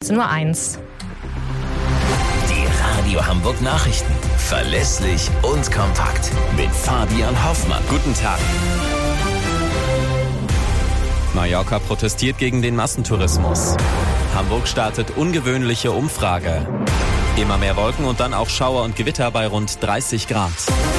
18.01 Uhr. Die Radio Hamburg Nachrichten. Verlässlich und kompakt. Mit Fabian Hoffmann. Guten Tag. Mallorca protestiert gegen den Massentourismus. Hamburg startet ungewöhnliche Umfrage. Immer mehr Wolken und dann auch Schauer und Gewitter bei rund 30 Grad.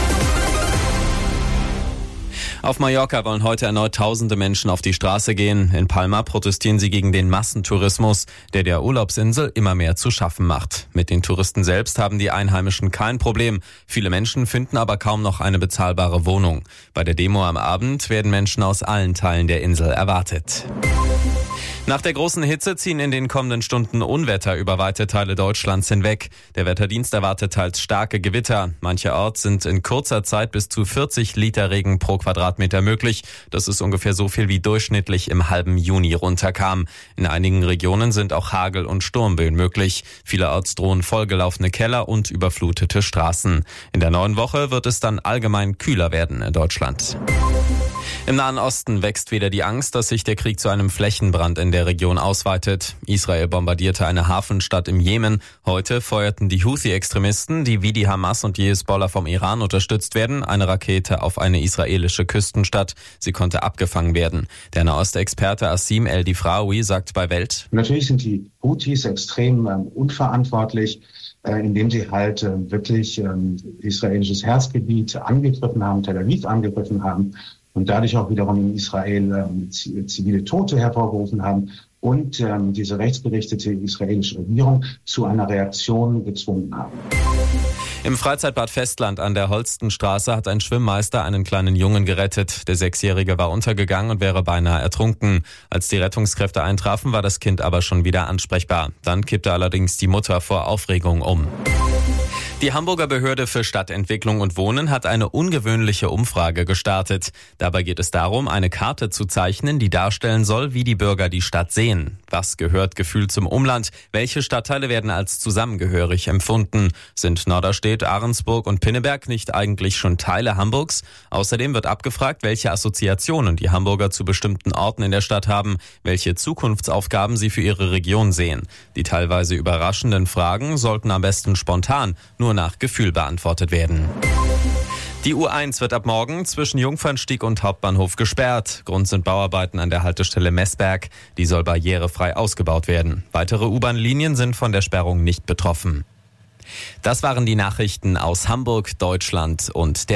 Auf Mallorca wollen heute erneut tausende Menschen auf die Straße gehen. In Palma protestieren sie gegen den Massentourismus, der Urlaubsinsel immer mehr zu schaffen macht. Mit den Touristen selbst haben die Einheimischen kein Problem. Viele Menschen finden aber kaum noch eine bezahlbare Wohnung. Bei der Demo am Abend werden Menschen aus allen Teilen der Insel erwartet. Nach der großen Hitze ziehen in den kommenden Stunden Unwetter über weite Teile Deutschlands hinweg. Der Wetterdienst erwartet teils starke Gewitter. Mancherorts sind in kurzer Zeit bis zu 40 Liter Regen pro Quadratmeter möglich. Das ist ungefähr so viel wie durchschnittlich im halben Juni runterkam. In einigen Regionen sind auch Hagel- und Sturmböen möglich. Vielerorts drohen vollgelaufene Keller und überflutete Straßen. In der neuen Woche wird es dann allgemein kühler werden in Deutschland. Im Nahen Osten wächst wieder die Angst, dass sich der Krieg zu einem Flächenbrand in der Region ausweitet. Israel bombardierte eine Hafenstadt im Jemen. Heute feuerten die Houthi-Extremisten, die wie die Hamas und die Hisbollah vom Iran unterstützt werden, eine Rakete auf eine israelische Küstenstadt. Sie konnte abgefangen werden. Der Nahostexperte Asim El-Difraoui sagt bei Welt: Natürlich sind die Houthis extrem unverantwortlich, indem sie halt wirklich israelisches Herzgebiet angegriffen haben, Tel Aviv angegriffen haben. Und dadurch auch wiederum in Israel zivile Tote hervorgerufen haben und diese rechtsgerichtete israelische Regierung zu einer Reaktion gezwungen haben. Im Freizeitbad Festland an der Holstenstraße hat ein Schwimmmeister einen kleinen Jungen gerettet. Der 6-Jährige war untergegangen und wäre beinahe ertrunken. Als die Rettungskräfte eintrafen, war das Kind aber schon wieder ansprechbar. Dann kippte allerdings die Mutter vor Aufregung um. Die Hamburger Behörde für Stadtentwicklung und Wohnen hat eine ungewöhnliche Umfrage gestartet. Dabei geht es darum, eine Karte zu zeichnen, die darstellen soll, wie die Bürger die Stadt sehen. Was gehört gefühlt zum Umland? Welche Stadtteile werden als zusammengehörig empfunden? Sind Norderstedt, Ahrensburg und Pinneberg nicht eigentlich schon Teile Hamburgs? Außerdem wird abgefragt, welche Assoziationen die Hamburger zu bestimmten Orten in der Stadt haben, welche Zukunftsaufgaben sie für ihre Region sehen. Die teilweise überraschenden Fragen sollten am besten spontan, nur nach Gefühl beantwortet werden. Die U1 wird ab morgen zwischen Jungfernstieg und Hauptbahnhof gesperrt. Grund sind Bauarbeiten an der Haltestelle Messberg. Die soll barrierefrei ausgebaut werden. Weitere U-Bahn-Linien sind von der Sperrung nicht betroffen. Das waren die Nachrichten aus Hamburg, Deutschland und der